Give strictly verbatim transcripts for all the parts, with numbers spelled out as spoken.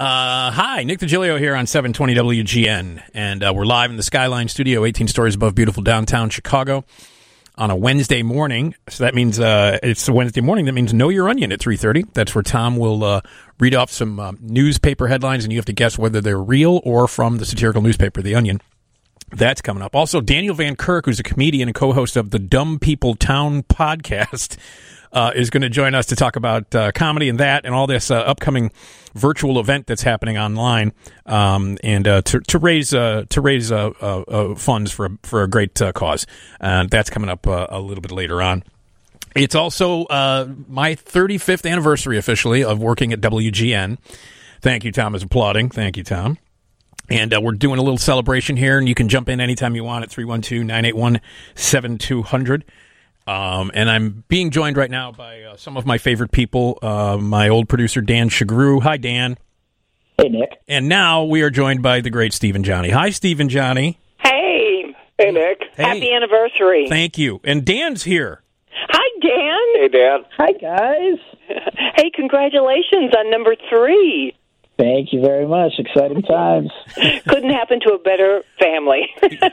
Uh, hi, Nick DiGilio here on seven twenty W G N, and uh, we're live in the Skyline Studio, eighteen stories above beautiful downtown Chicago, on a Wednesday morning. So that means uh, it's a Wednesday morning. That means Know Your Onion at three thirty. That's where Tom will uh, read off some uh, newspaper headlines, and you have to guess whether they're real or from the satirical newspaper, The Onion. That's coming up. Also, Daniel Van Kirk, who's a comedian and co-host of the Dumb People Town podcast, uh, is going to join us to talk about uh, comedy and that and all this uh, upcoming virtual event that's happening online, um, and uh, to, to raise uh, to raise uh, uh, uh, funds for a, for a great uh, cause. And that's coming up uh, a little bit later on. It's also uh, my thirty-fifth anniversary officially of working at W G N. Thank you, Tom is applauding. Thank you, Tom. And uh, we're doing a little celebration here, and you can jump in anytime you want at three one two, nine eight one, seven two zero zero. Um, and I'm being joined right now by uh, some of my favorite people, uh, my old producer, Dan Shagru. Hi, Dan. Hey, Nick. And now we are joined by the great Stephen Johnny. Hi, Stephen Johnny. Hey. Hey, Nick. Hey. Happy anniversary. Thank you. And Dan's here. Hi, Dan. Hey, Dan. Hi, guys. Hey, congratulations on number three. Thank you very much. Exciting times. Couldn't happen to a better family.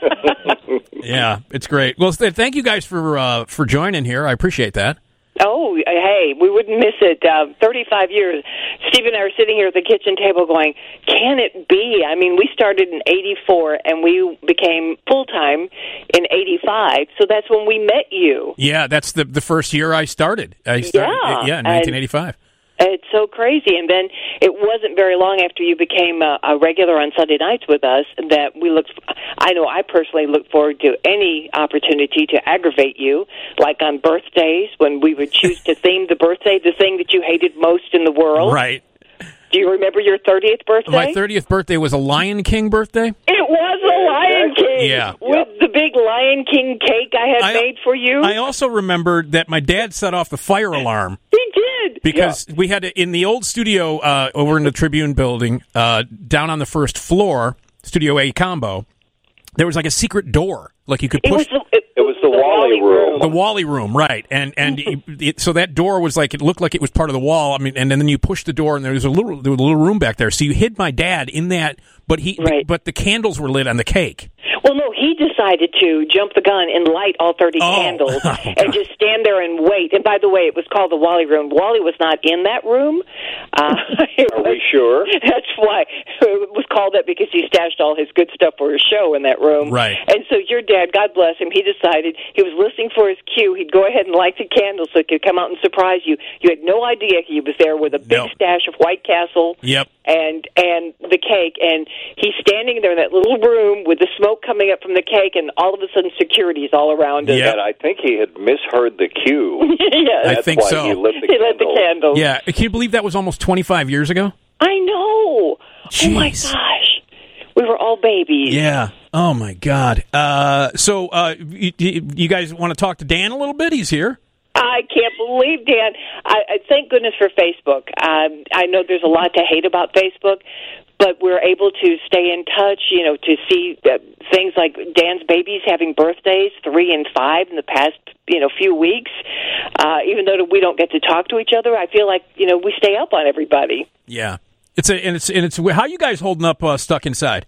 Yeah, it's great. Well, th- thank you guys for uh, for joining here. I appreciate that. Oh, hey, we wouldn't miss it. Uh, thirty-five years. Steve and I are sitting here at the kitchen table going, can it be? I mean, we started in eighty-four, and we became full-time in eighty-five, so that's when we met you. Yeah, that's the the first year I started. I started Yeah, yeah, in nineteen eighty-five. It's so crazy. And then it wasn't very long after you became a, a regular on Sunday nights with us that we looked, I know I personally look forward to any opportunity to aggravate you, like on birthdays when we would choose to theme the birthday, the thing that you hated most in the world. Right. Do you remember your thirtieth birthday? My thirtieth birthday was a Lion King birthday. It was a Lion King. Yeah. With the big Lion King cake I had I, made for you. I also remembered that my dad set off the fire alarm. He did. Because yeah. we had to, in the old studio uh, over in the Tribune building, uh, down on the first floor, Studio A combo, there was like a secret door. Like you could push. It was the, it, it was the, the Wally room. The Wally room, right. And and it, it, so that door was like, it looked like it was part of the wall. I mean, and then you pushed the door and there was a little, there was a little room back there. So you hid my dad in that, but he, right. but the candles were lit on the cake. Well, no, he decided to jump the gun and light all thirty oh. candles oh, and just stand there and wait. And by the way, it was called the Wally room. Wally was not in that room. Uh, Are we sure? That's why it was called that, because he stashed all his good stuff for his show in that room. Right. And so your dad, God bless him, he decided he was listening for his cue. He'd go ahead and light the candles so he could come out and surprise you. You had no idea he was there with a big no. stash of White Castle. Yep. And and the cake, and he's standing there in that little room with the smoke coming up from the cake, and all of a sudden security's all around us. Yeah, and I think he had misheard the cue. Yes. I That's think why so. He lit the he lit the candles. Yeah, can you believe that was almost twenty-five years ago? I know. Jeez. Oh my gosh, we were all babies. Yeah. Oh my God. Uh, so uh, you, you guys want to talk to Dan a little bit? He's here. I can't believe, Dan. I, I thank goodness for Facebook. Um, I know there's a lot to hate about Facebook, but we're able to stay in touch, you know, to see uh, things like Dan's babies having birthdays, three and five in the past, you know, few weeks. Uh, even though we don't get to talk to each other, I feel like, you know, we stay up on everybody. Yeah. It's a, and it's, and it's, how are you guys holding up uh, stuck inside?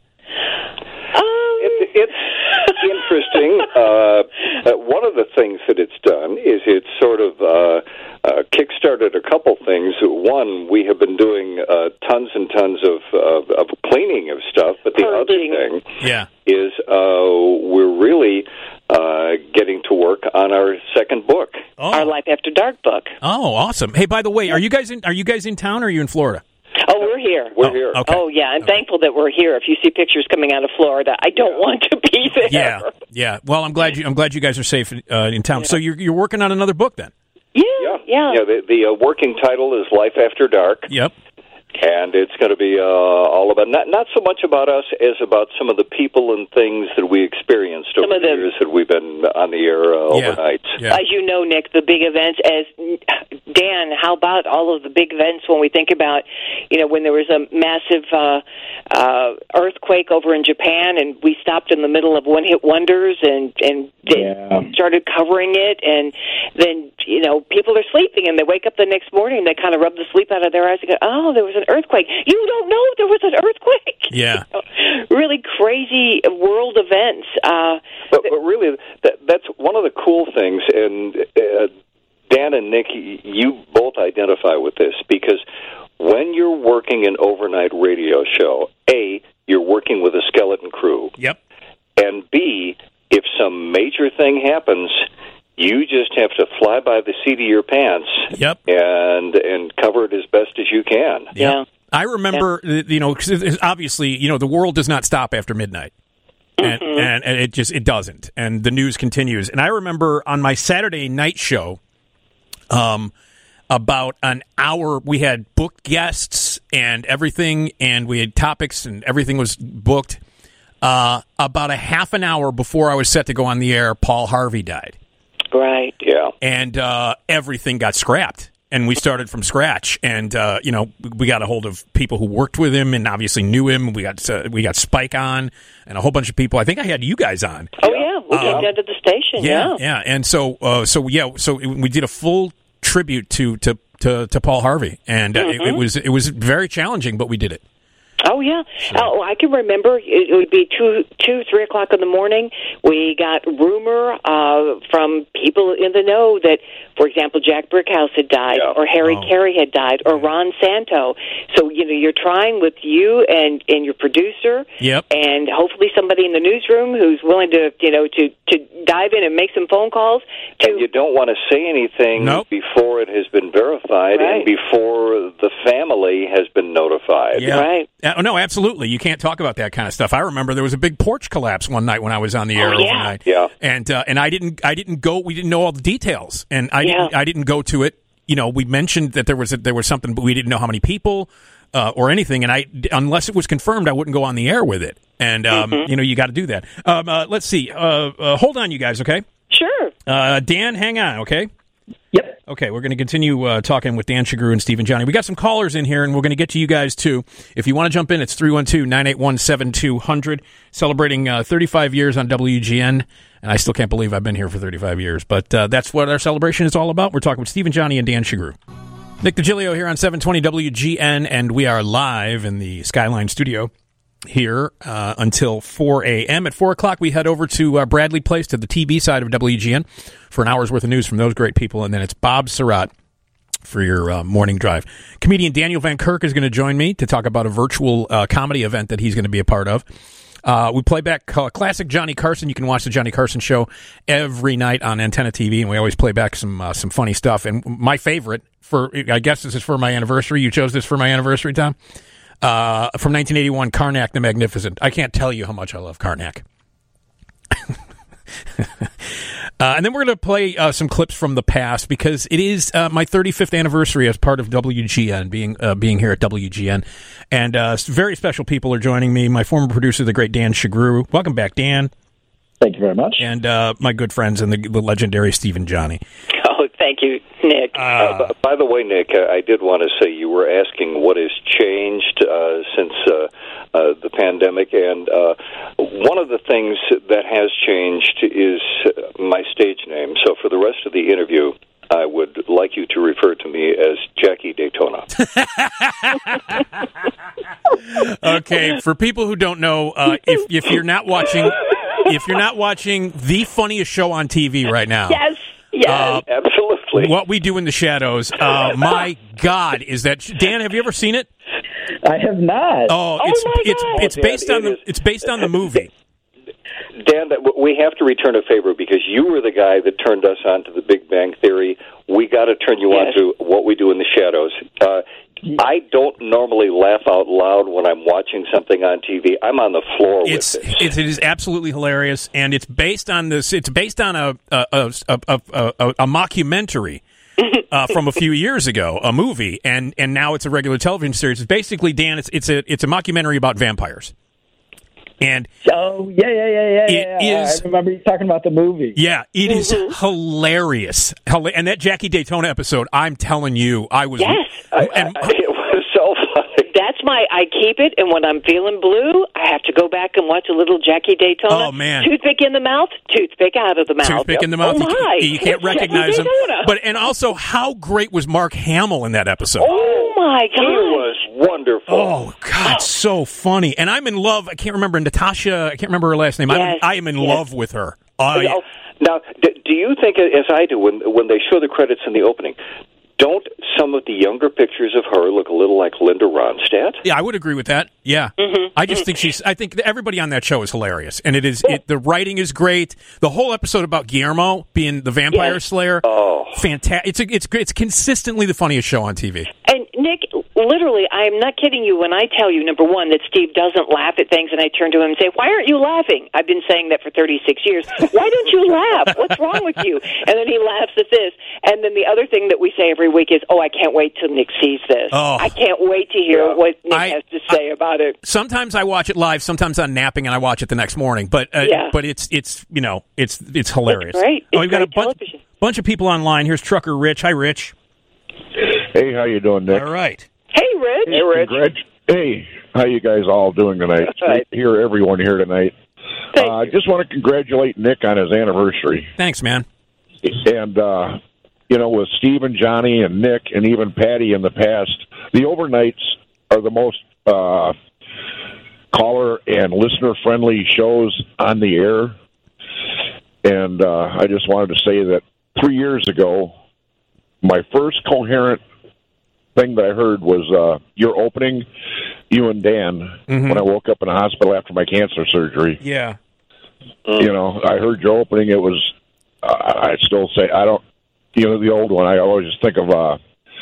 Um, it, it's interesting. Uh, uh, one of the things that it's done is it's sort of uh, uh, kickstarted a couple things. One, we have been doing uh, tons and tons of, of, of cleaning of stuff, but the Purging. other thing Yeah. is uh, we're really uh, getting to work on our second book. Oh. Our Life After Dark book. Oh, awesome. Hey, by the way, are you guys in, are you guys in town or are you in Florida? Oh, we're here. We're Oh, here. okay. Oh, yeah, I'm thankful that we're here. If you see pictures coming out of Florida, I don't want to be there. Yeah. Yeah. Well, I'm glad you, I'm glad you guys are safe uh, in town. Yeah. So you're, you're working on another book then? Yeah, Yeah, yeah. yeah the the uh, working title is Life After Dark. Yep. And it's going to be uh, all about, not not so much about us as about some of the people and things that we experienced over Some of the the- years that we've been on the air uh, Yeah. overnight. Yeah. As you know, Nick, the big events, as Dan, how about all of the big events when we think about, you know, when there was a massive uh, uh, earthquake over in Japan, and we stopped in the middle of One Hit Wonders and and Yeah. started covering it, and then you know people are sleeping and they wake up the next morning and they kind of rub the sleep out of their eyes and go, oh, there was an earthquake. You don't know there was an earthquake. Yeah. You know, really crazy world events. Uh, But, but really, that, that's one of the cool things, and uh, Dan and Nick, you both identify with this, because when you're working an overnight radio show, A, you're working with a skeleton crew. Yep. And B, if some major thing happens, you just have to fly by the seat of your pants Yep. and and cover it as best as you can. yeah. I remember, you know, 'cause it's obviously, you know, the world does not stop after midnight. And, Mm-hmm. and, and it just, it doesn't. And the news continues. And I remember on my Saturday night show, um, about an hour, we had booked guests and everything, and we had topics and everything was booked. Uh, about a half an hour before I was set to go on the air, Paul Harvey died. Right. Yeah. And uh, everything got scrapped. And we started from scratch, and uh, you know we got a hold of people who worked with him and obviously knew him. We got uh, we got Spike on, and a whole bunch of people. I think I had you guys on. Oh yeah, we came Um, down to the station. Yeah, Yeah. yeah. And so, uh, so yeah, so we did a full tribute to to to, to Paul Harvey, and uh, Mm-hmm. it, it was it was very challenging, but we did it. Oh yeah. Oh, I can remember. It, it would be two, two, three o'clock in the morning. We got rumor uh, from people in the know that, for example, Jack Brickhouse had died, Yeah. or Harry Oh. Carey had died, or Ron Santo. So you know, you're trying with you and, and your producer, Yep. and hopefully somebody in the newsroom who's willing to you know to, to dive in and make some phone calls. To, And you don't want to say anything Nope. before it has been verified Right. and before the family has been notified. Yeah. Right. Uh, no, absolutely. You can't talk about that kind of stuff. I remember there was a big porch collapse one night when I was on the air Oh, yeah. overnight. Yeah. And uh, and I didn't I didn't go. We didn't know all the details, and I Yeah. didn't I didn't go to it. You know, we mentioned that there was a, there was something, but we didn't know how many people uh, or anything. And I unless it was confirmed, I wouldn't go on the air with it. And um, Mm-hmm. you know, you got to do that. Um, uh, let's see. Uh, uh, hold on, you guys. Okay. Sure. Uh, Dan, hang on. Okay. Yep. Okay, we're going to continue uh, talking with Dan Shagru and Stephen Johnny. We got some callers in here, and we're going to get to you guys, too. If you want to jump in, it's three one two, nine eight one, seven two zero zero, celebrating uh, thirty-five years on W G N. And I still can't believe I've been here for thirty-five years. But uh, that's what our celebration is all about. We're talking with Stephen Johnny and Dan Shagru. Nick DiGilio here on seven twenty W G N, and we are live in the Skyline studio here uh, until four a.m. At four o'clock, we head over to uh, Bradley Place to the T V side of W G N for an hour's worth of news from those great people. And then it's Bob Surratt for your uh, morning drive. Comedian Daniel Van Kirk is going to join me to talk about a virtual uh, comedy event that he's going to be a part of. Uh, we play back uh, classic Johnny Carson. You can watch the Johnny Carson show every night on Antenna T V, and we always play back some uh, some funny stuff. And my favorite, for I guess this is for my anniversary. You chose this for my anniversary, Tom? Uh, from nineteen eighty-one, Karnak the Magnificent. I can't tell you how much I love Karnak. Uh, and then we're going to play uh, some clips from the past because it is uh, my thirty-fifth anniversary as part of W G N, being uh, being here at W G N. And uh, very special people are joining me. My former producer, the great Dan Shagru. Welcome back, Dan. Thank you very much. And uh, my good friends and the, the legendary Stephen Johnny. Oh, thank you, Nick. Uh, Uh, b- by the way, Nick, uh, I did want to say you were asking what has changed uh, since uh, uh, the pandemic, and uh, one of the things that has changed is uh, my stage name. So for the rest of the interview, I would like you to refer to me as Jackie Daytona. Okay, for people who don't know, uh, if if you're not watching, if you're not watching the funniest show on T V right now, Yes. Yes. uh, Absolutely. What We Do in the Shadows. Uh, my God, is that Dan? Have you ever seen it? I have not. Oh, Oh, it's my it's God. it's Oh, based Dan, on it the is. it's based on the movie. Dan, that we have to return a favor because you were the guy that turned us on to the Big Bang Theory. We got to turn you Yes. on to What We Do in the Shadows. Uh, I don't normally laugh out loud when I'm watching something on T V. I'm on the floor It's, with this. it's it is absolutely hilarious, and it's based on this. It's based on a a a, a, a, a, a mockumentary. Uh, from a few years ago, a movie, and, and now it's a regular television series. It's basically, Dan, it's it's a it's a mockumentary about vampires, and Oh, yeah, yeah, yeah, yeah. It yeah. is- I remember you talking about the movie. yeah, it is hilarious. Hila- And that Jackie Daytona episode, I'm telling you, I was Yes. I, and I, it was so funny. That's my, I keep it, and when I'm feeling blue, I have to go back and watch a little Jackie Daytona. Oh, man. Toothpick in the mouth, toothpick out of the mouth. Toothpick in the mouth. Oh, you, my. you can't It's recognize him. Jackie Daytona. But and also, how great was Mark Hamill in that episode? Oh, my God. He was wonderful. Oh, God, so funny. And I'm in love. I can't remember Natasha. I can't remember her last name. I'm, Yes, I am in yes. love with her. I, Oh, now, d- do you think, as I do, when when they show the credits in the opening, don't some of the younger pictures of her look a little like Linda Ronstadt? yeah, I would agree with that. Yeah. Mm-hmm. I just think she's, I think everybody on that show is hilarious. And it is, it, the writing is great. The whole episode about Guillermo being the vampire Yes. slayer. Oh. Fantastic. It's, a, it's, it's consistently the funniest show on T V. And Nick, literally, I am not kidding you when I tell you, number one, that Steve doesn't laugh at things, and I turn to him and say, "Why aren't you laughing?" I've been saying that for thirty-six years. Why don't you laugh? What's wrong with you? And then he laughs at this. And then the other thing that we say every week is, "Oh, I can't wait till Nick sees this. Oh. I can't wait to hear Yeah. what Nick I- has to say about it." Sometimes I watch it live. Sometimes I'm napping and I watch it the next morning. But uh, Yeah. but it's it's you know it's it's hilarious. It's great. Oh, It's we've got a great bunch, television. bunch of people online. Here's Trucker Rich. Hi, Rich. Hey, how you doing, Nick? All right. Hey, Rich. Hey, Rich. Congrat- hey, how you guys all doing tonight? It's great to hear everyone here tonight. Thank Uh, I just want to congratulate Nick on his anniversary. Thanks, man. And, uh, you know, with Steve and Johnny and Nick and even Patty in the past, the overnights are the most uh, caller and listener-friendly shows on the air. And uh, I just wanted to say that three years ago, my first coherent thing that I heard was uh, your opening, you and Dan, Mhm. when I woke up in the hospital after my cancer surgery. Yeah. You know, I heard your opening. It was, uh, I still say, I don't, you know, the old one, I always just think of uh,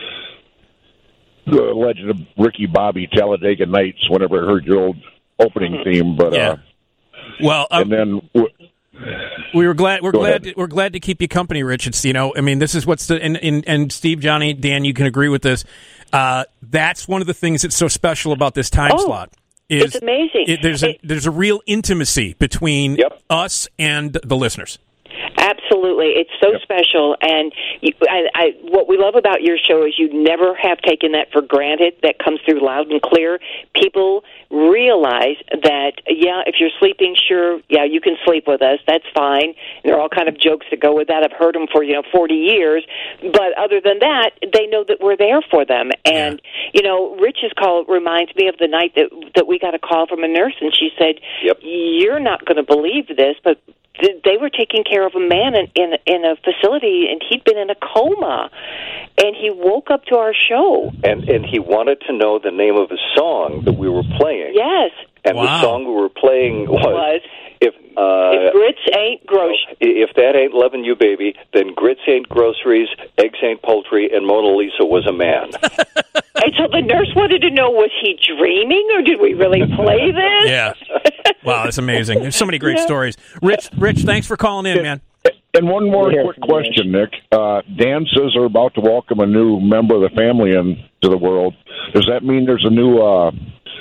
the legend of Ricky Bobby, Talladega Nights, whenever I heard your old opening theme. But, Yeah. uh, Well, um, and then, w- we were glad. We're Go glad. ahead. We're glad to keep you company, Rich. It's you know. I mean, this is what's the and, and, and Steve, Johnny, Dan. You can agree with this. Uh, that's one of the things that's so special about this time Oh, slot. Is it's amazing. It, there's a It- there's a real intimacy between Yep. us and the listeners. Absolutely, it's so Yep. special, and you, I, I, what we love about your show is you never have taken that for granted. That comes through loud and clear. People realize that, yeah, if you're sleeping, sure, yeah, you can sleep with us. That's fine. And there are all kind of jokes that go with that. I've heard them for you know forty years, but other than that, they know that we're there for them. And you know, Rich's call reminds me of the night that that we got a call from a nurse, and she said, Yep. "You're not going to believe this, but." They were taking care of a man in, in in a facility, and he'd been in a coma, and he woke up to our show. And and he wanted to know the name of a song that we were playing. Yes, And Wow. the song we were playing was, was if uh, if grits ain't gross. if that ain't loving you, baby, then grits ain't groceries, eggs ain't poultry, and Mona Lisa was a man. And so the nurse wanted to know, was he dreaming, or did we really play this? Yeah. Wow, that's amazing. There's so many great Yeah. stories. Rich, Rich, thanks for calling in, man. and one more Yeah. quick question, Nick. Uh, Dan says they're about to welcome a new member of the family into the world. Does that mean there's a new, uh,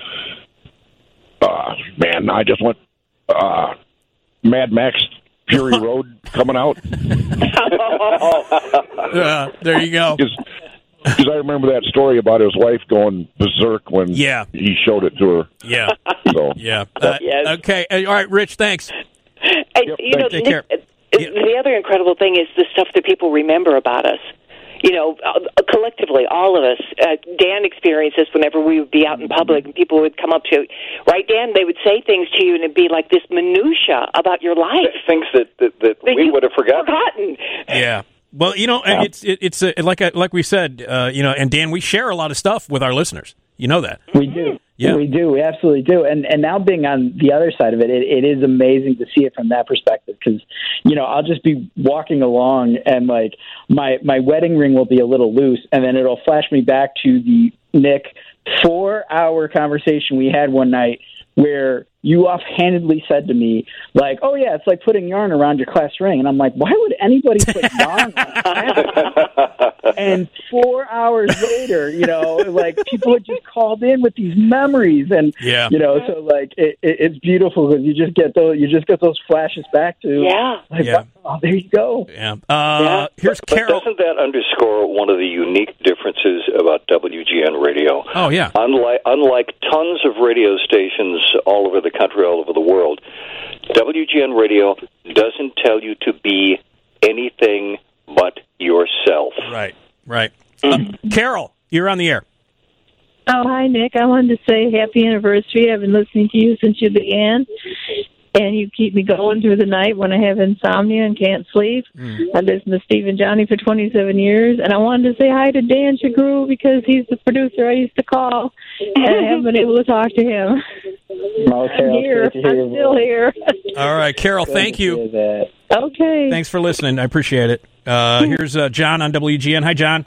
uh, man, I just went, uh, Mad Max Fury Road coming out? Uh, there you go. Because I remember that story about his wife going berserk when Yeah. he showed it to her. Yeah. So Yeah. Uh, Yes. Okay. Uh, All right, Rich. Thanks. And, Yep, you know, take Nick, care. uh, Yeah. the other incredible thing is the stuff that people remember about us. You know, uh, collectively, all of us. Uh, Dan experienced this whenever we would be out in public, and people would come up to, right, Dan? They would say things to you, and it'd be like this minutia about your life Things that that, that, that we you would have forgotten. forgotten. Yeah. Well, you know, it's it, it's uh like I, like we said, uh, you know, and Dan, we share a lot of stuff with our listeners. You know that. We do. Yeah. We do. We absolutely do. And and now being on the other side of it, it, it is amazing to see it from that perspective because, you know, I'll just be walking along and, like, my, my wedding ring will be a little loose, and then it'll flash me back to the, Nick, four-hour conversation we had one night where you offhandedly said to me, like, oh, yeah, it's like putting yarn around your class ring. And I'm like, why would anybody put yarn on a class ring? And four hours later, you know, like, people had just called in with these memories. And, yeah. you know, so, like, it, it, it's beautiful because you just get those, you just get those flashes back to, yeah. like, yeah. oh, there you go. Yeah. Uh, yeah. Here's but, Carol. But doesn't that underscore one of the unique differences about W G N Radio? Oh, yeah. Unlike, unlike tons of radio stations all over the country, all over the world, W G N Radio doesn't tell you to be anything but yourself. Right, right. Uh, Carol, you're on the air. Oh, hi, Nick. I wanted to say happy anniversary. I've been listening to you since you began, and you keep me going through the night when I have insomnia and can't sleep. Mm. I've listened to Steve and Johnny for twenty-seven years, and I wanted to say hi to Dan Shagru because he's the producer I used to call, and I haven't been able to talk to him. Oh, Carol, I'm here. hear I'm still here. All right, Carol, Good thank you. Okay. Thanks for listening. I appreciate it. Uh, here's uh, John on W G N. Hi, John.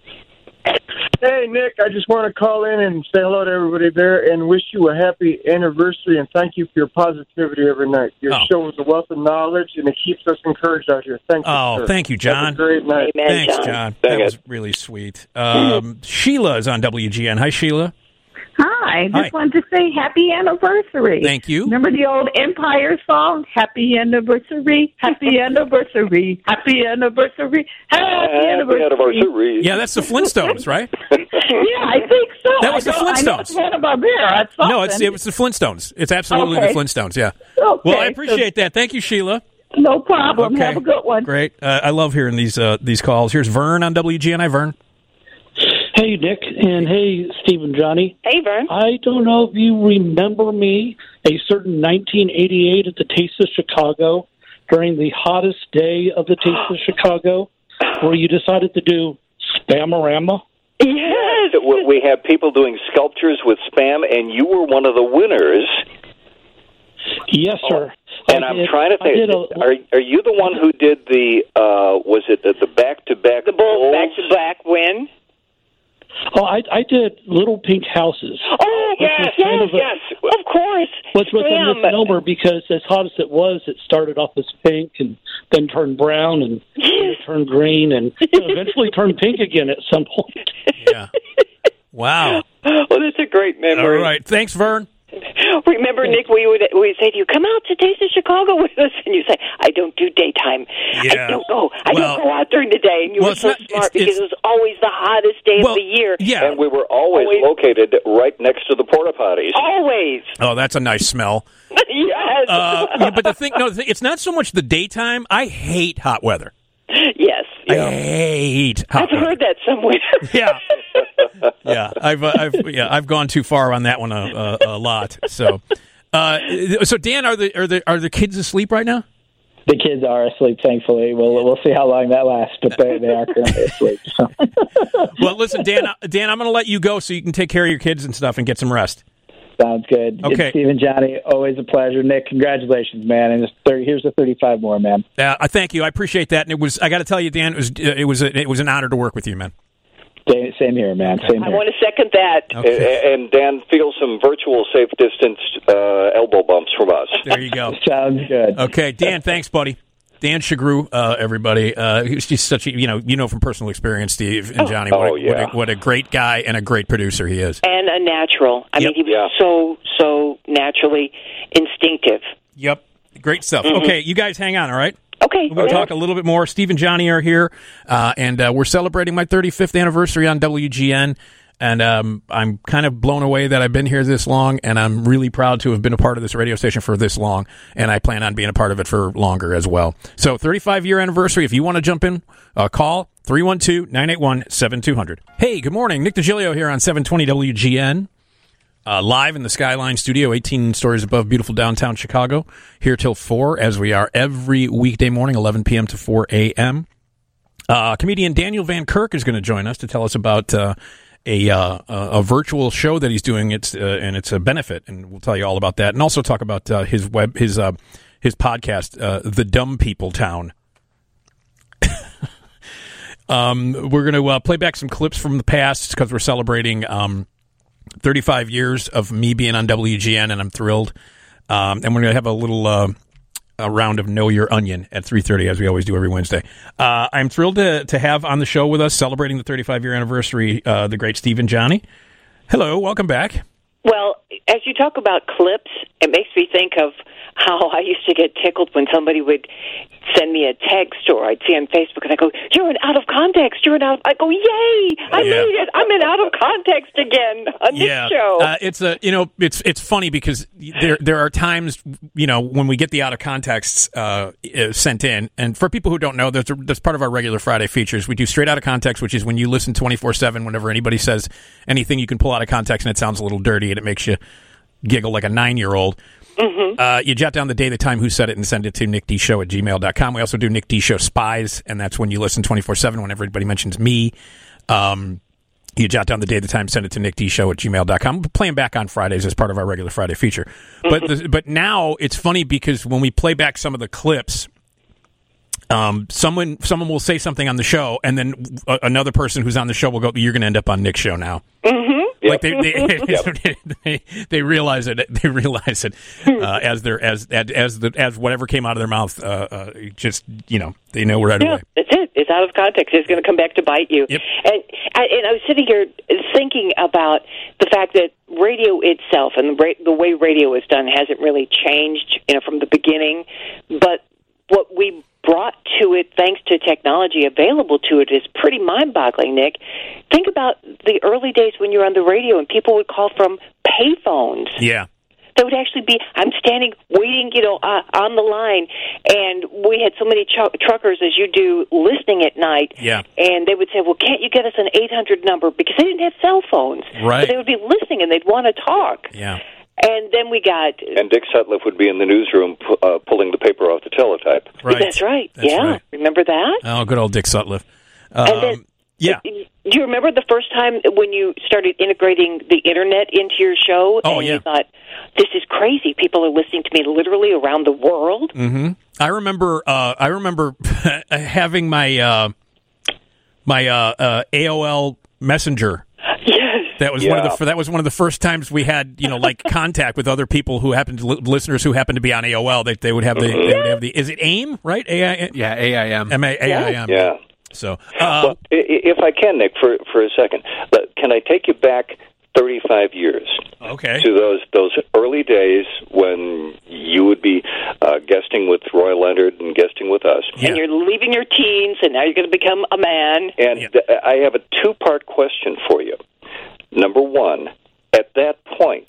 Hey, Nick, I just want to call in and say hello to everybody there and wish you a happy anniversary and thank you for your positivity every night. Your oh. show is a wealth of knowledge, and it keeps us encouraged out here. Thank you, Oh, sir. thank you, John. Have a great night. Amen, Thanks, John. John. Thank that you. was really sweet. Um, Sheila is on W G N. Hi, Sheila. Hi, just Hi. wanted to say happy anniversary. Thank you. Remember the old Empire song? Happy anniversary, happy anniversary, happy anniversary, happy anniversary. anniversary. Yeah, that's the Flintstones, right? Yeah, I think so. That was I the know- I know Flintstones. it's Hanna-Barbera. It's No, it's something. it was the Flintstones. It's absolutely Okay. the Flintstones, yeah. Okay, Well, I appreciate that. Thank you, Sheila. so, no problem. Okay. Have a good one. Great. Uh, I love hearing these uh, these calls. Here's Vern on W G N. Hi, Vern. Hey, Nick, and hey, Steve and Johnny. Hey, Vern. I don't know if you remember me, a certain nineteen eighty-eight at the Taste of Chicago, during the hottest day of the Taste of Chicago, where you decided to do Spamorama. Yes. We had people doing sculptures with Spam, and you were one of the winners. Yes, sir. And I I'm did- trying to I think, did a- are, are you the one who did the, uh, was it the, the back-to-back The Bulls Bulls? back-to-back win. Oh, I, I did Little Pink Houses. Oh, Which yes, was kind yes, of a- yes. Of course. Which was a Spam. misnomer because as hot as it was, it started off as pink and then turned brown and then it turned green and eventually turned pink again at some point. Yeah. Wow. Oh, that's a great All memory. right. Thanks, Vern. Remember, Nick, we would we would say to you, come out to Taste of Chicago with us, and you say, I don't do daytime. Yeah. I don't go. I Well- don't go out during the day. And you well, were it's so not- smart it's- because it's- it was always the hottest day Well, of the year. yeah. And we were always, Always. located right next to the porta potties. Always. Oh, that's a nice smell. Yes. Uh, yeah, but the thing, no, the thing- it's not so much the daytime. I hate hot weather. yes. I Yeah. hate hot I've weather. heard that somewhere. Yeah, yeah. I've, uh, I've, yeah, I've gone too far on that one a, a, a lot. So, uh, so Dan, are the are the are the kids asleep right now? The kids are asleep, thankfully. We'll we'll see how long that lasts, but they, they are currently asleep. So. Well, listen, Dan. uh, Dan, I'm going to let you go so you can take care of your kids and stuff and get some rest. Sounds good. Okay. Steve and Johnny, always a pleasure. Nick, congratulations, man. And it's thirty, here's the thirty-five more, man. Uh, I thank you. I appreciate that. And it was, I got to tell you, Dan, it was, it was, a, it was an honor to work with you, man. Same, same here, man. Same I here. want to second that. Okay. And, and Dan, feel some virtual safe distance uh, elbow bumps from us. There you go. Sounds good. Okay, Dan, thanks, buddy. Dan Shagru, uh, everybody. Uh, he's just such a, you know, you know from personal experience, Steve and Johnny, what, Oh, a, yeah. what, a, what a great guy and a great producer he is. And a natural. I Yep. mean, he was Yeah. so, so naturally instinctive. Yep. Great stuff. Mm-hmm. Okay, you guys hang on, all right? Okay. We're going to talk a little bit more. Steve and Johnny are here, uh, and uh, we're celebrating my thirty-fifth anniversary on W G N, and um, I'm kind of blown away that I've been here this long, and I'm really proud to have been a part of this radio station for this long, and I plan on being a part of it for longer as well. So thirty-five-year anniversary. If you want to jump in, uh, call three one two, nine eight one, seven two zero zero. Hey, good morning. Nick DiGilio here on seven twenty W G N. Uh, live in the Skyline Studio, eighteen stories above beautiful downtown Chicago. Here till four, as we are every weekday morning, eleven p.m. to four a.m. Uh, comedian Daniel Van Kirk is going to join us to tell us about uh, a uh, a virtual show that he's doing. It's uh, and it's a benefit, and we'll tell you all about that, and also talk about uh, his web his uh, his podcast, uh, The Dumb People Town. um, we're going to uh, play back some clips from the past because we're celebrating. Um, thirty-five years of me being on W G N, and I'm thrilled. Um, and we're going to have a little uh, a round of Know Your Onion at three thirty, as we always do every Wednesday. Uh, I'm thrilled to, to have on the show with us, celebrating the thirty-five-year anniversary, uh, the great Stephen Johnny. Hello, welcome back. Well, as you talk about clips, it makes me think of how I used to get tickled when somebody would send me a text or I'd see on Facebook and I go, "You're in out of context. You're in out." Of, I go, "Yay! I yeah. made it. I'm in out of context again on yeah. this show." Uh, it's a you know it's it's funny because there there are times you know when we get the out of context uh, sent in, and for people who don't know, there's a, that's part of our regular Friday features. We do straight out of context, which is when you listen twenty-four seven. Whenever anybody says anything, you can pull out of context and it sounds a little dirty and it makes you giggle like a nine-year-old. Mm-hmm. Uh, you jot down the day, the time, who said it, and send it to nick d show at gmail dot com. We also do Nick D Show Spies, and that's when you listen twenty-four seven. Whenever everybody mentions me, um, you jot down the day, the time, send it to nick d show at gmail dot com. We're playing back on Fridays as part of our regular Friday feature. Mm-hmm. But the, but now it's funny because when we play back some of the clips, um, someone someone will say something on the show, and then a, another person who's on the show will go, "You're going to end up on Nick's show now." Mm-hmm. Like they they, yep. they they realize it. They realize it uh, as their as as the as whatever came out of their mouth. Uh, uh, just you know, they know right yeah, away. That's it. It's out of context. It's going to come back to bite you. Yep. And I, and I was sitting here thinking about the fact that radio itself and the, the way radio is done hasn't really changed, you know, from the beginning. But what we brought to it, thanks to technology available to it, is pretty mind-boggling, Nick. Think about the early days when you were on the radio and people would call from payphones. Yeah. There would actually be, I'm standing, waiting, you know, uh, on the line, and we had so many ch- truckers, as you do, listening at night. Yeah. And they would say, "Well, can't you get us an eight hundred number?" Because they didn't have cell phones. Right. So they would be listening, and they'd want to talk. Yeah. And then we got... And Dick Sutcliffe would be in the newsroom pu- uh, pulling the paper off the teletype. Right. That's right. That's yeah. right. Remember that? Oh, good old Dick Sutcliffe. Um, and then, yeah. Do you remember the first time when you started integrating the Internet into your show? Oh, and yeah. you thought, this is crazy. People are listening to me literally around the world. Mm-hmm. I remember uh, I remember having my, uh, my uh, uh, A O L Messenger. Yes. That was yeah. one of the that was one of the first times we had, you know, like contact with other people who happened to listeners who happened to be on A O L. They they would have the Mm-hmm. they would have the is it AIM, right? A I M Yeah, A I M. M A A I M. Yeah. So, uh, well, if I can, Nick, for for a second, can I take you back thirty-five years? Okay. To those those early days when you would be uh, guesting with Roy Leonard and guesting with us. Yeah. And you're leaving your teens, and now you're going to become a man. And Yeah. th- I have a two-part question for you. Number one, at that point,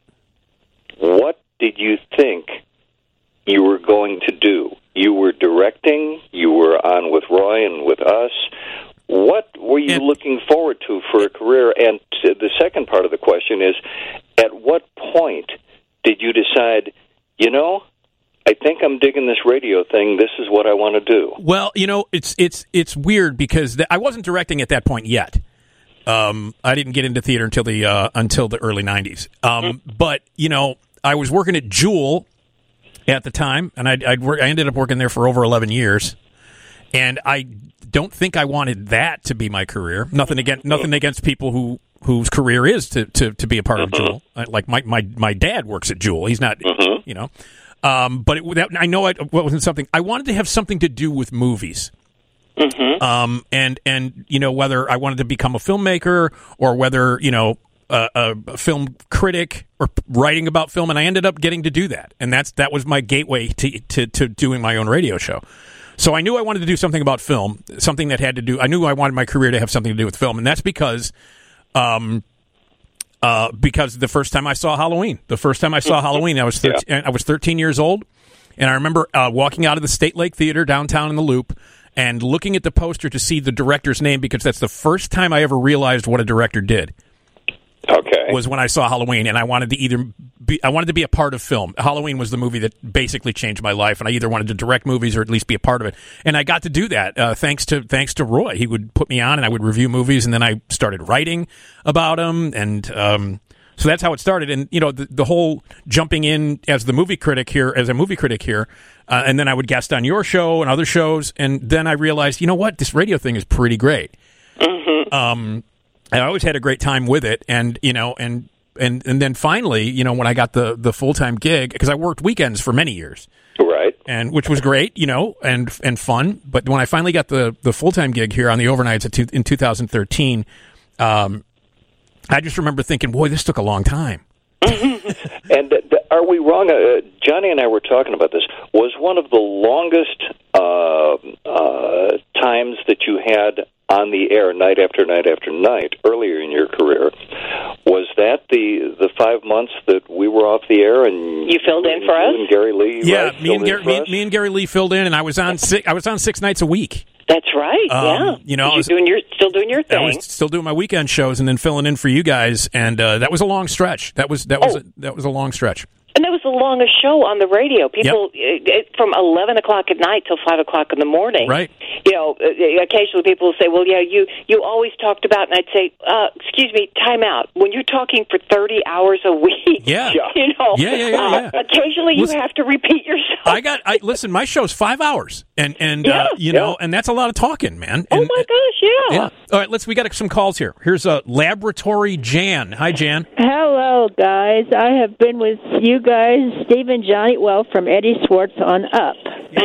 what did you think you were going to do? You were directing, you were on with Roy and with us. What were you And- looking forward to for a career? And t- the second part of the question is, at what point did you decide, you know, I think I'm digging this radio thing. This is what I want to do. well, you know, it's it's it's weird because th- I wasn't directing at that point yet. Um, I didn't get into theater until the uh, until the early nineties. Um, but you know, I was working at Jewel at the time, and I'd, I'd work, I ended up working there for over eleven years, and I don't think I wanted that to be my career. Nothing against nothing against people who whose career is to, to, to be a part of Jewel. Like my, my my dad works at Jewel. He's not, Mm-hmm. you know. Um, but it, that, I know I it wasn't something I wanted to have something to do with movies. Mm-hmm. Um, and and you know, whether I wanted to become a filmmaker or whether, you know, a, a, a film critic or writing about film, and I ended up getting to do that, and that's that was my gateway to to, to doing my own radio show. So I knew I wanted to do something about film, something that had to do. I knew I wanted my career to have something to do with film, and that's because, um, uh, because the first time I saw Halloween, the first time I saw Halloween, I was thirteen, yeah. I was thirteen years old, and I remember uh, walking out of the State Lake Theater downtown in the Loop and looking at the poster to see the director's name, because that's the first time I ever realized what a director did. Okay. Was when I saw Halloween, and I wanted to either be, I wanted to be a part of film. Halloween was the movie that basically changed my life, and I either wanted to direct movies or at least be a part of it. And I got to do that uh, thanks to thanks to Roy. He would put me on, and I would review movies, and then I started writing about them, and um, so that's how it started. And you know, the, the whole jumping in as the movie critic here, as a movie critic here, uh, and then I would guest on your show and other shows, and then I realized, you know what, this radio thing is pretty great. Mm-hmm. Um. I always had a great time with it, and you know, and and and then finally, you know, when I got the the full time gig, because I worked weekends for many years, right, and which was great, you know, and and fun. But when I finally got the the full time gig here on the overnights at two, in two thousand thirteen, um, I just remember thinking, boy, this took a long time. And uh, are we wrong? Uh, Johnny and I were talking about this. Was one of the longest uh, uh, times that you had on the air, night after night after night, earlier in your career, was that the the five months that we were off the air and you filled in for us? And Gary Lee, yeah, right, me and Gary, me, me and Gary Lee filled in, and I was on six, I was on six nights a week. That's right. Um, yeah, you know, I you're was, doing your still doing your thing. I was still doing my weekend shows and then filling in for you guys, and uh, that was a long stretch. That was that was oh. a, that was a long stretch. And that was the longest show on the radio. People yep. it, it, from eleven o'clock at night till five o'clock in the morning. Right. You know, occasionally people will say, "Well, yeah, you you always talked about," and I'd say, uh, "Excuse me, time out. When you're talking for thirty hours a week, yeah, you know, yeah, yeah, yeah. yeah. Uh, occasionally listen, you have to repeat yourself." I got. I listen. My show's five hours, and and yeah. uh, you yeah. know, and that's a lot of talking, man. Oh and, my gosh, yeah. yeah. All right, let's. We got some calls here. Here's a Laboratory Jan. Hi, Jan. Hello, guys. I have been with you guys, Steve and Johnny, well, from Eddie Swartz on up.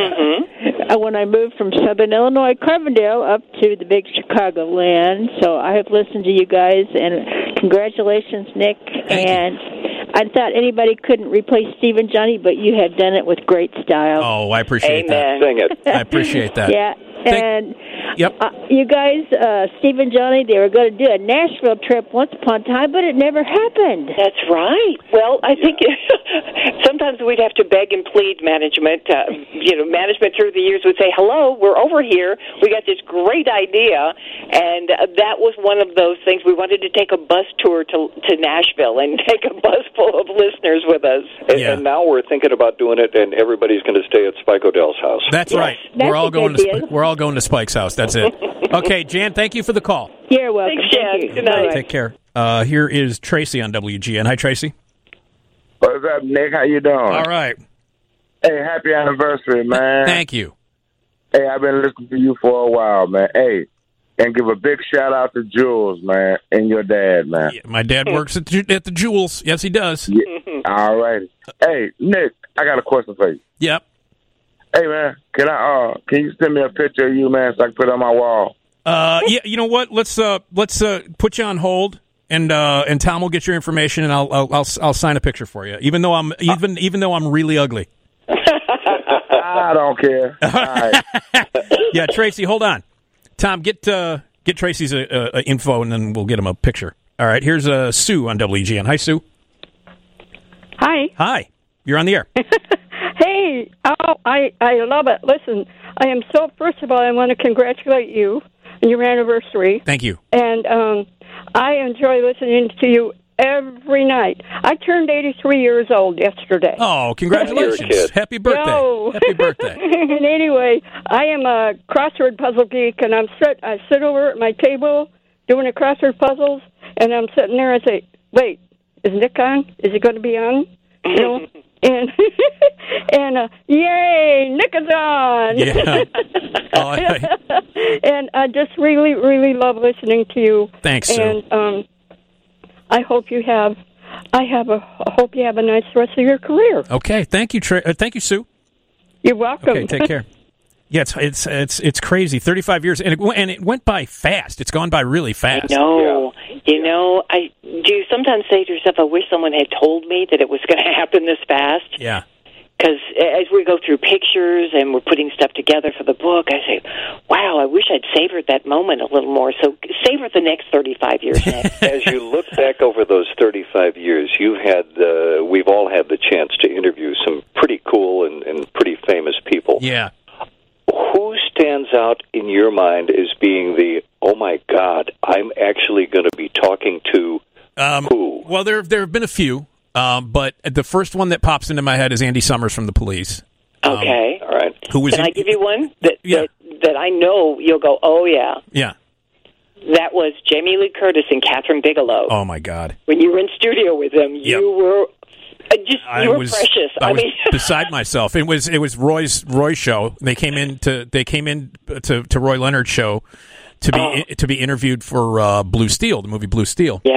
Mm-hmm. Uh, when I moved from Southern Illinois, Carbondale, up to the big Chicagoland, so I have listened to you guys, and congratulations, Nick. Thank and you. I thought anybody couldn't replace Steve and Johnny, but you have done it with great style. Oh, I appreciate Amen. that. Sing it. I appreciate that. Yeah. Thank- and Yep. uh, you guys, uh, Steve and Johnny, they were going to do a Nashville trip once upon a time, but it never happened. That's right. Well, I think sometimes we'd have to beg and plead management. Uh, you know, management through the years would say, "Hello, we're over here. We got this great idea," and uh, that was one of those things. We wanted to take a bus tour to to Nashville and take a bus full of listeners with us. And, Yeah. and now we're thinking about doing it, and everybody's going to stay at Spike Odell's house. That's Yes, right. that's we're all a going good to deal. Sp- we're all going to Spike's house. That's it. Okay, Jan, thank you for the call. You're welcome. Thanks, Jan. Thank you. Good night. Bye. Take care. Uh, here is Tracy on W G N. Hi, Tracy. What's up, Nick? How you doing? All right. Hey, happy anniversary, man. Thank you. Hey, I've been listening to you for a while, man. Hey, and give a big shout out to Jules, man, and your dad, man. Yeah, my dad works at the, at the Jewels. Yes, he does. Yeah. All right. Hey, Nick, I got a question for you. Yep. Hey, man, can I? Uh, can you send me a picture of you, man, so I can put it on my wall? Uh, yeah. You know what? Let's uh, let's uh, put you on hold, and uh, and Tom will get your information, and I'll I'll I'll, I'll sign a picture for you, even though I'm even even though I'm really ugly. I don't care. All right. Yeah, Tracy, hold on. Tom, get uh, get Tracy's uh, uh, info, and then we'll get him a picture. All right. Here's uh, Sue on W G N. Hi, Sue. Hi. Hi. You're on the air. Hey, oh, I, I love it. Listen, I am so, first of all, I want to congratulate you on your anniversary. Thank you. And um, I enjoy listening to you every night. I turned eighty-three years old yesterday. Oh, congratulations. Happy birthday. No. Happy birthday. And anyway, I am a crossword puzzle geek, and I'm sit, I sit over at my table doing a crossword puzzles, and I'm sitting there and say, wait, is Nick on? Is he going to be on? You know? And and uh, yay, Nick is on! Yeah. Oh, I, and I just really, really love listening to you. Thanks, Sue. And um, I hope you have, I have a, I hope you have a nice rest of your career. okay. Thank you, Tra- uh, thank you, Sue. You're welcome. Okay, take care. Yeah, it's it's it's it's crazy. Thirty-five years, and it and it went by fast. It's gone by really fast. I know. You know, I do you sometimes say to yourself, I wish someone had told me that it was going to happen this fast. Yeah. Because as we go through pictures and we're putting stuff together for the book, I say, wow, I wish I'd savored that moment a little more. So savor the next thirty-five years, Nick. As you look back over those thirty-five years, you've had, uh, we've all had the chance to interview some pretty cool and, and pretty famous people. Yeah. Who stands out in your mind as being the, oh my God, I'm actually going to be talking to Um, who? Well, there there have been a few, um, but the first one that pops into my head is Andy Summers from the Police. Um, Okay. All right. Who was Can in, I give you one that, Yeah. that that I know you'll go, oh, yeah. Yeah. That was Jamie Lee Curtis and Catherine Bigelow. Oh my God. When you were in studio with them, you Yep. were uh, just I you were was precious. I, I, was mean, beside myself. It was it was Roy's Roy's show. They came in to they came in to, to Roy Leonard's show to be Oh. to be interviewed for uh, Blue Steel, the movie Blue Steel. yeah.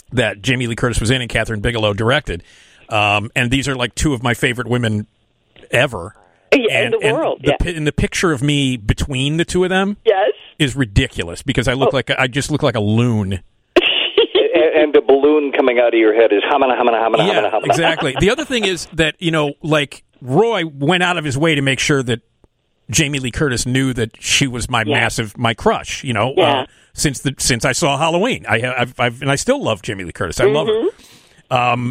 that Jamie Lee Curtis was in and Catherine Bigelow directed. Um, and these are like two of my favorite women ever. Yeah, and, in the world, and the, yeah. and the picture of me between the two of them yes. is ridiculous because I look Oh. like a, I just look like a loon. and, and the balloon coming out of your head is hamana, hamana, hamana, Yeah, hamana, hamana. exactly. The other thing is that, you know, like Roy went out of his way to make sure that Jamie Lee Curtis knew that she was my Yeah. massive, my crush, you know, Yeah. uh, since the since I saw Halloween. I, I've, I've, and I still love Jamie Lee Curtis. I love her. Um,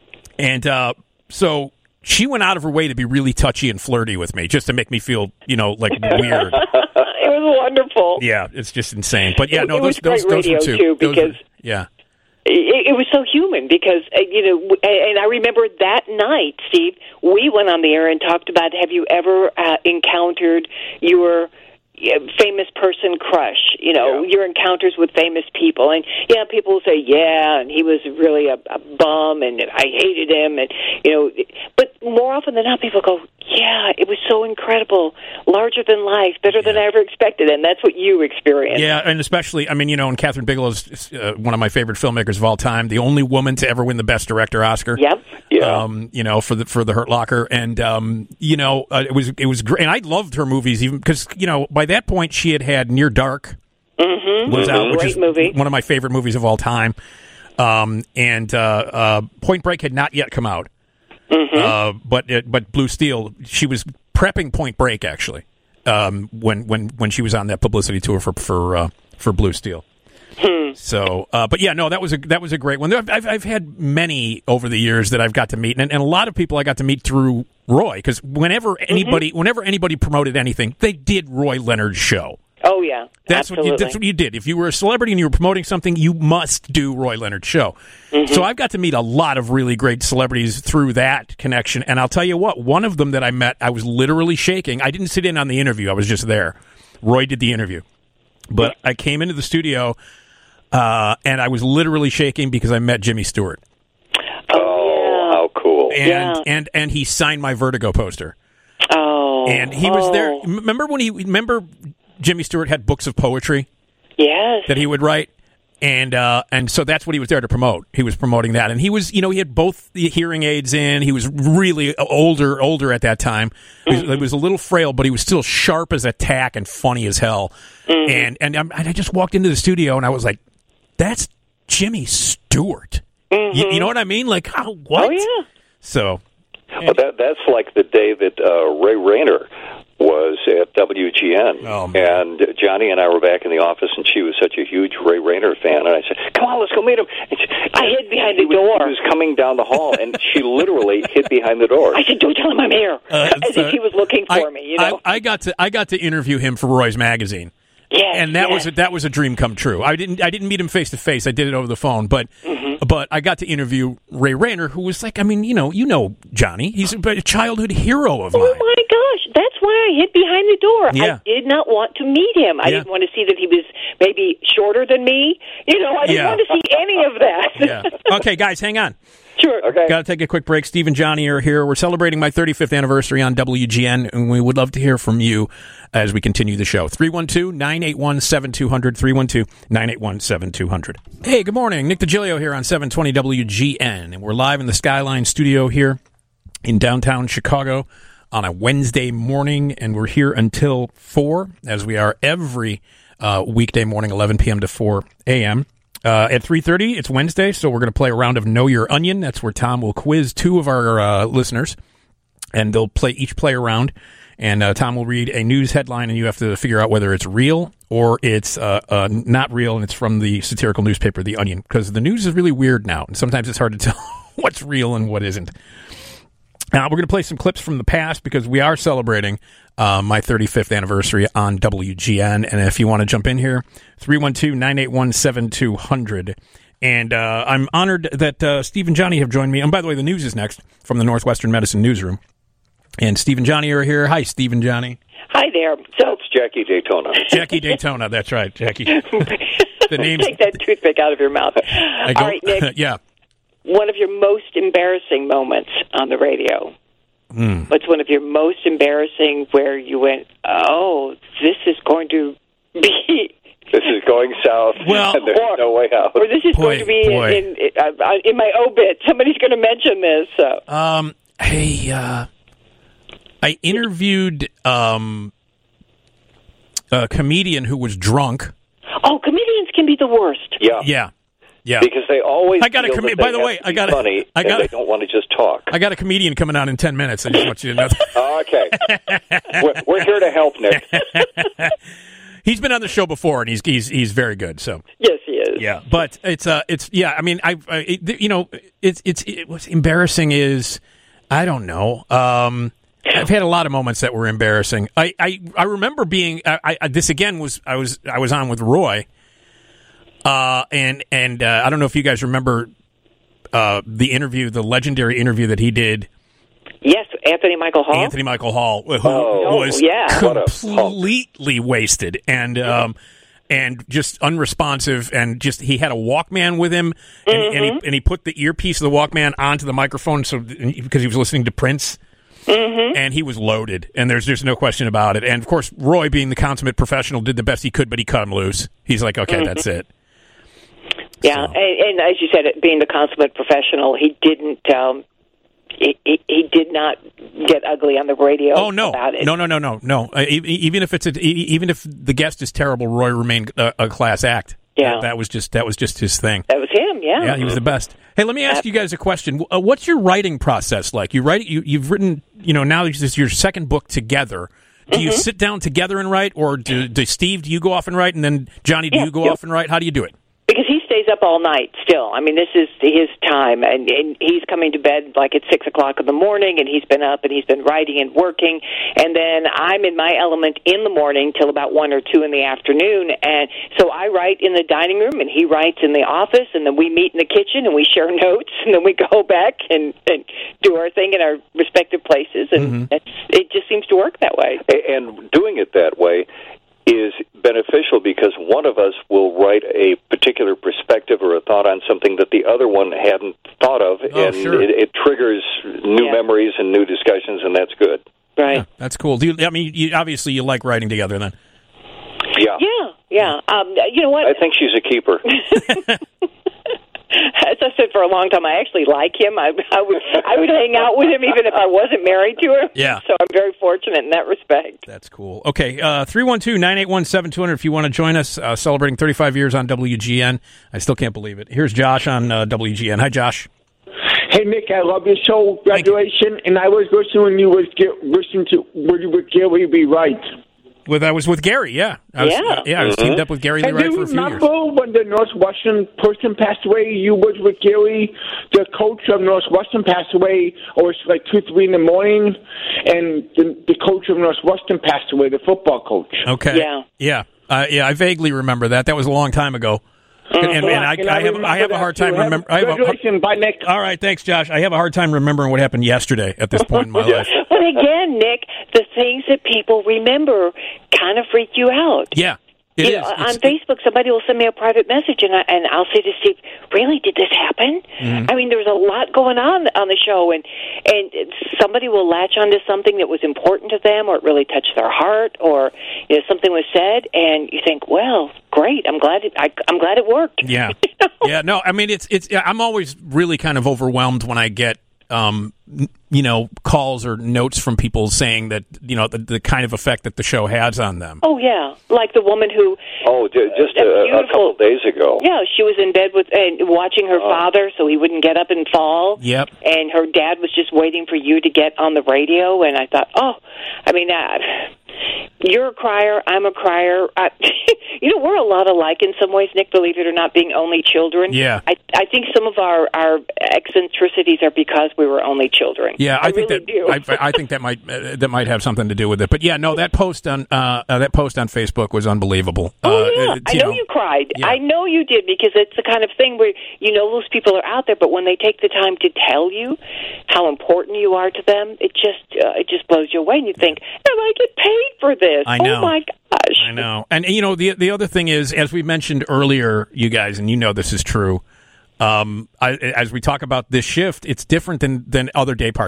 and uh, so she went out of her way to be really touchy and flirty with me just to make me feel, you know, like weird. It was wonderful. Yeah, it's just insane. But yeah, It- no, it those, was great those, those were radio, two. too, Those were- because- yeah. It, it was so human because, uh, you know, w- and I remember that night, Steve, we went on the air and talked about have you ever uh, encountered your uh, famous person crush, you know, Yeah. your encounters with famous people. And, yeah, people will say, yeah, and he was really a, a bum and I hated him. And, you know, but more often than not, people go, yeah, it was so incredible, larger than life, better than I ever expected. And that's what you experienced. Yeah, and especially, I mean, you know, and Catherine Bigelow's uh, one of my favorite filmmakers of all time, the only woman to ever win the Best Director Oscar. Yep. Yeah. Um, you know, for the for the Hurt Locker, and um, you know, uh, it was it was great, and I loved her movies even because you know by that point she had had Near Dark Mm-hmm. was out, which Great is movie. one of my favorite movies of all time, um, and uh, uh, Point Break had not yet come out, Mm-hmm. uh, but it, but Blue Steel, she was prepping Point Break actually um, when when when she was on that publicity tour for for uh, for Blue Steel. Hmm. So, uh, but yeah, no, that was a that was a great one. I've, I've I've had many over the years that I've got to meet, and, and a lot of people I got to meet through Roy because whenever anybody Mm-hmm. whenever anybody promoted anything, they did Roy Leonard's show. Oh, yeah. That's absolutely. what you, that's what you did. If you were a celebrity and you were promoting something, you must do Roy Leonard's show. Mm-hmm. So I've got to meet a lot of really great celebrities through that connection. And I'll tell you what, one of them that I met, I was literally shaking. I didn't sit in on the interview. I was just there. Roy did the interview. But I came into the studio, uh, and I was literally shaking because I met Jimmy Stewart. Oh, how cool. And, Yeah. and, and he signed my Vertigo poster. Oh. And he was there. oh. Remember when he, remember Jimmy Stewart had books of poetry Yes. that he would write? And uh, and so that's what he was there to promote. He was promoting that, and he was, you know, he had both the hearing aids in. He was really older, older at that time. He was, he was a little frail, but he was still sharp as a tack and funny as hell. Mm-hmm. And and, I'm, and I just walked into the studio, and I was like, "That's Jimmy Stewart." Mm-hmm. You, you know what I mean? Like, how? What? Oh, yeah. So, Well, that, that's like the day that uh, Ray Rayner was at W G N. Oh, man. And Johnny and I were back in the office, and she was such a huge Ray Rayner fan. And I said, come on, let's go meet him. And she, I hid behind the he was, door. He was coming down the hall, and she literally hid behind the door. I said, don't tell him I'm here. Uh, As so if he was looking for I, me, you know? I, I got to I got to interview him for Roy's magazine. yes, And that yes. was a, that was a dream come true. I didn't I didn't meet him face to face. I did it over the phone, but Mm-hmm. but I got to interview Ray Rayner, who was like, I mean, you know, you know Johnny. He's a, a childhood hero of Oh, mine. my gosh. That's why I hid behind the door. Yeah. I did not want to meet him. I Yeah. didn't want to see that he was maybe shorter than me. You know, I didn't Yeah. want to see any of that. Yeah. Okay, guys, hang on. Sure. Okay. Got to take a quick break. Steve and Johnny are here. We're celebrating my thirty-fifth anniversary on W G N, and we would love to hear from you as we continue the show. three one two, nine eight one, seven two zero zero, three one two, nine eight one, seven two zero zero. Hey, good morning. Nick DiGilio here on seven twenty W G N, and we're live in the Skyline studio here in downtown Chicago on a Wednesday morning, and we're here until four, as we are every uh, weekday morning, eleven p.m. to four a.m. Uh, at three thirty, it's Wednesday, so we're going to play a round of Know Your Onion. That's where Tom will quiz two of our uh, listeners, and they'll play each play a round, and uh, Tom will read a news headline, and you have to figure out whether it's real or it's uh, uh, not real, and it's from the satirical newspaper, The Onion, because the news is really weird now, and sometimes it's hard to tell what's real and what isn't. Now, we're going to play some clips from the past because we are celebrating uh, my thirty-fifth anniversary on W G N. And if you want to jump in here, three one two, nine eight one, seven two zero zero. And uh, I'm honored that uh, Steve and Johnny have joined me. And by the way, the news is next from the Northwestern Medicine Newsroom. And Steve and Johnny are here. Hi, Steve and Johnny. Hi there. So, It's Jackie Daytona. Jackie Daytona. That's right, Jackie. The name's... take that toothpick out of your mouth. I go, All right, Nick. yeah. One of your most embarrassing moments on the radio. Mm. What's one of your most embarrassing where you went, oh, this is going to be This is going south, well, and there's or, no way out. Or this is boy, going to be boy. in, in, uh, in my obit. Somebody's going to mention this. So. Um, hey, uh, I interviewed um, a comedian who was drunk. Oh, comedians can be the worst. Yeah. Yeah. Yeah. Because they always I got a feel com- that by they the have way, to I be got funny, I got and they don't want to just talk. I got a comedian coming on in ten minutes. I just want you to know. Okay. we're, we're here to help, Nick. He's been on the show before, and he's he's he's very good. So yes, he is. Yeah, but it's uh, it's yeah. I mean, I, I it, you know, it's it's it, what's embarrassing is I don't know. Um, I've had a lot of moments that were embarrassing. I I, I remember being I, I this again was I was I was on with Roy. Uh, and and uh, I don't know if you guys remember uh, the interview, the legendary interview that he did. Yes, Anthony Michael Hall. Anthony Michael Hall, who Oh, was yeah. completely wasted and um, and just unresponsive, and just he had a Walkman with him, and, Mm-hmm. and he and he put the earpiece of the Walkman onto the microphone, so because he was listening to Prince. Mm-hmm. And he was loaded, and there's there's no question about it. And of course, Roy, being the consummate professional, did the best he could, but he cut him loose. He's like, okay, Mm-hmm. that's it. Yeah, and, and as you said, being the consummate professional, he didn't. Um, he, he, he did not get ugly on the radio. Oh no, about it. no, no, no, no, no. Uh, e- even if it's a, e- even if the guest is terrible, Roy remained a, a class act. Yeah, that, that was just that was just his thing. That was him. Yeah, yeah, he was the best. Hey, let me ask you guys a question. Uh, what's your writing process like? You write you you've written you know now this is your second book together. Do you Mm-hmm. sit down together and write, or do, do Steve? Do you go off and write, and then Johnny? Do Yeah, you go yeah. off and write? How do you do it? Because he stays up all night still. I mean, this is his time, and, and he's coming to bed like at six o'clock in the morning, and he's been up and he's been writing and working, and then I'm in my element in the morning till about one or two in the afternoon, and so I write in the dining room, and he writes in the office, and then we meet in the kitchen, and we share notes, and then we go back and, and do our thing in our respective places, and Mm-hmm. it's, it just seems to work that way. And doing it that way is beneficial because one of us will write a particular perspective or a thought on something that the other one hadn't thought of, Oh, and sure. it, it triggers new Yeah. memories and new discussions, and that's good. Right. Yeah, that's cool. Do you, I mean, you, obviously you like writing together then. Yeah. Yeah, yeah. Um, you know what? I think she's a keeper. As I said for a long time, I actually like him. I, I would I would hang out with him even if I wasn't married to him. Yeah. So I'm very fortunate in that respect. That's cool. Okay, uh, three one two, nine eight one, seven two zero zero if you want to join us, uh, celebrating thirty-five years on W G N. I still can't believe it. Here's Josh on uh, W G N. Hi, Josh. Hey Nick, I love your show, graduation, and I was listening when you was get, listening to when you were Gary Lee Wright. With I was with Gary, yeah, I was, Yeah. uh, yeah, I was teamed up with Gary Lee And Wright do you for a few years. remember when the Northwestern person passed away? You was with Gary, the coach of Northwestern passed away, or it's like two, three in the morning, and the, the coach of Northwestern passed away, the football coach. Okay, yeah, yeah, uh, yeah. I vaguely remember that. That was a long time ago. And, and, and I, And I I have remember I have a that hard too. time Have- remember. I have a, Congratulations, bye, Nick. all right, thanks, Josh. I have a hard time remembering what happened yesterday at this point in my life. But again, Nick, the things that people remember kind of freak you out. Yeah, it you is. know, It's- on Facebook, somebody will send me a private message, and, I, and I'll say to Steve, "Really, did this happen?" Mhm. I mean, there was a lot going on on the show, and and somebody will latch onto something that was important to them, or it really touched their heart, or you know, something was said, and you think, "Well, great. I'm glad. It, I, I'm glad it worked." Yeah, yeah. No, I mean it's it's. I'm always really kind of overwhelmed when I get um n- you know calls or notes from people saying that you know the, the kind of effect that the show has on them. Oh yeah, like the woman who. Oh, ju- just a a, a beautiful- couple days ago. Yeah, she was in bed with and watching her father, so he wouldn't get up and fall. Yep. And her dad was just waiting for you to get on the radio, and I thought, oh, I mean, uh, you're a crier, I'm a crier. I, you know, we're a lot alike in some ways, Nick. Believe it or not, being only children. Yeah. I I think some of our our eccentricities are because we were only children. Yeah, I, I think really that do. I, I think that might uh, that might have something to do with it. But yeah, no, that post on uh, uh, that post on Facebook was unbelievable. Oh uh, yeah, it- I know, you cried. Yeah. I know you did because it's the kind of thing where you know those people are out there, but when they take the time to tell you how important you are to them, it just uh, it just blows you away, and you think, "Am I get paid for this?" I know. Oh my gosh! I know. And you know the the other thing is, as we mentioned earlier, you guys, and you know this is true. Um, I, as we talk about this shift, it's different than than other day parts.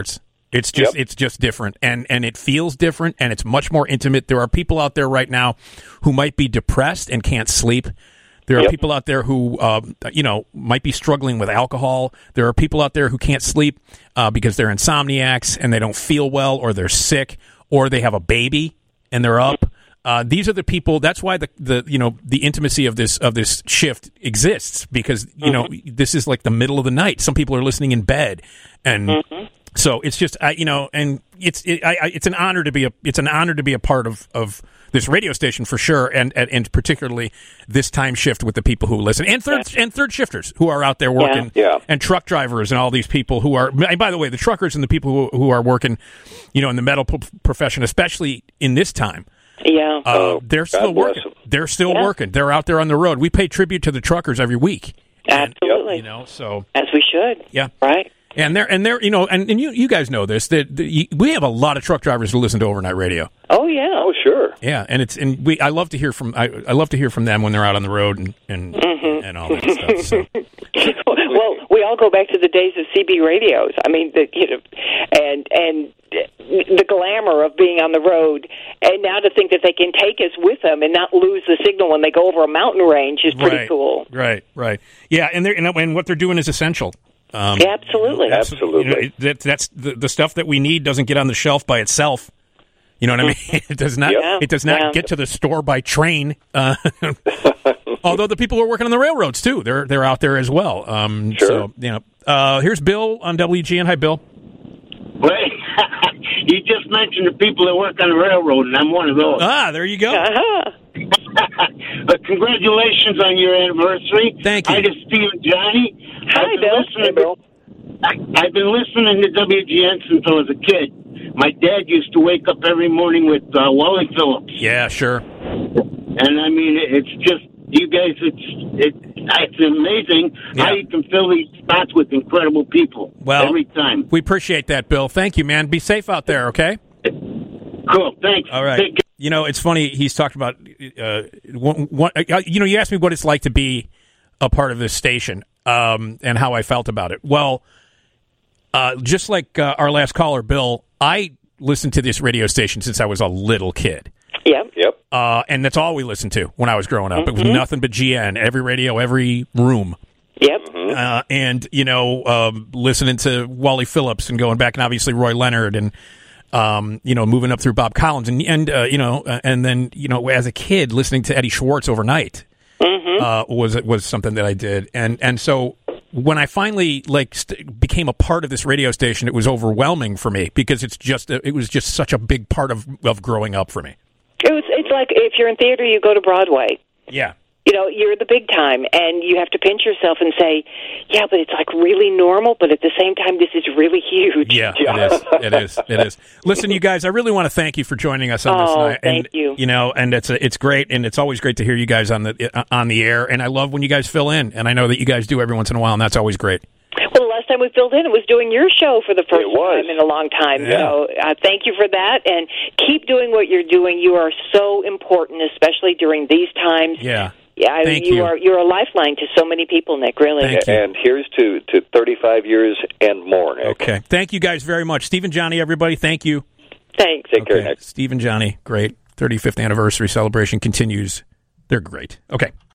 It's just Yep. it's just different, and and it feels different, and it's much more intimate. There are people out there right now who might be depressed and can't sleep. There are Yep. people out there who, uh, you know, might be struggling with alcohol. There are people out there who can't sleep uh, because they're insomniacs and they don't feel well, or they're sick, or they have a baby and they're up. Uh, these are the people. That's why the, the you know the intimacy of this of this shift exists, because you know this is like the middle of the night. Some people are listening in bed, and Mm-hmm. so it's just I, you know, and it's it, I, I, it's an honor to be a it's an honor to be a part of of. this radio station for sure, and, and and particularly this time shift with the people who listen, and third and third shifters who are out there working, Yeah. Yeah. and truck drivers and all these people who are. And by the way, the truckers and the people who, who are working, you know, in the metal p- profession, especially in this time, Yeah. uh, Oh, they're God still bless working. them. They're still Yeah. working. They're out there on the road. We pay tribute to the truckers every week. And, Absolutely. you know, so As we should. yeah. Right? And they're and they're you know and, and you you guys know this that, that you, we have a lot of truck drivers who listen to overnight radio. Oh, yeah. Oh, sure. Yeah, and it's and we I love to hear from I, I love to hear from them when they're out on the road and and, Mm-hmm. and all that stuff. So. Well, we all go back to the days of C B radios. I mean, the you know, and and the glamour of being on the road, and now to think that they can take us with them and not lose the signal when they go over a mountain range is pretty right, cool. Right, right. Yeah, and they're and, and what they're doing is essential. Um, Yeah, absolutely. Absolutely. You know, it- that, that's the, the stuff that we need doesn't get on the shelf by itself. You know what I mean? It does not. Yeah. It does not Yeah. get to the store by train. Uh, although the people who are working on the railroads too, they're they're out there as well. Um, Sure. So you know, uh, here's Bill on W G N. Hi, Bill. Wait, you just mentioned the people that work on the railroad, and I'm one of those. Ah, there you go. Uh-huh. But congratulations on your anniversary. Thank you. Hi to Steve and Johnny. Hi, I've been Bill. listening Hey, Bill. I, I've been listening to W G N since I was a kid. My dad used to wake up every morning with uh, Wally Phillips, Yeah, sure. and I mean, it's just you guys. It's it, it's amazing Yeah. how you can fill these spots with incredible people Well, every time. We appreciate that, Bill. Thank you, man. Be safe out there, okay? Cool. Thanks. All right. Take care. You know, it's funny. He's talked about, uh, one, one, uh, you know, you asked me what it's like to be a part of this station um, and how I felt about it. Well, uh, just like uh, our last caller, Bill, I listened to this radio station since I was a little kid. Yep. Yep. Uh, and that's all we listened to when I was growing up. Mm-hmm. It was nothing but G N, every radio, every room. Yep. Uh, and, you know, um, listening to Wally Phillips and going back, and obviously Roy Leonard, and, um, you know, moving up through Bob Collins. And, and uh, you know, uh, and then, you know, as a kid, listening to Eddie Schwartz overnight Mm-hmm. uh, was was something that I did. And, and so when I finally, like, st- became a part of this radio station, it was overwhelming for me because it's just, it was just such a big part of, of growing up for me. It was. It's like if you're in theater, you go to Broadway. Yeah. You know, you're the big time, and you have to pinch yourself and say, yeah, but it's like really normal, but at the same time, this is really huge. Yeah, it is. It is. It is. Listen, you guys, I really want to thank you for joining us on this Oh, night. thank and, you. You know, and it's a, it's great, and it's always great to hear you guys on the on the air. And I love when you guys fill in, and I know that you guys do every once in a while, and that's always great. Well, the last time we filled in, it was doing your show for the first It was. time in a long time. Yeah. So uh, thank you for that, and keep doing what you're doing. You are so important, especially during these times. Yeah. Yeah, I- Thank you, you. are you're a lifeline to so many people, Nick. Really. Thank you. And here's to, to thirty-five years and more, Nick. Okay. Thank you guys very much, Steve and Johnny. Everybody, thank you. Thanks. Take care, Okay. Nick. Steve and Johnny, great. thirty-fifth anniversary celebration continues. They're great. Okay.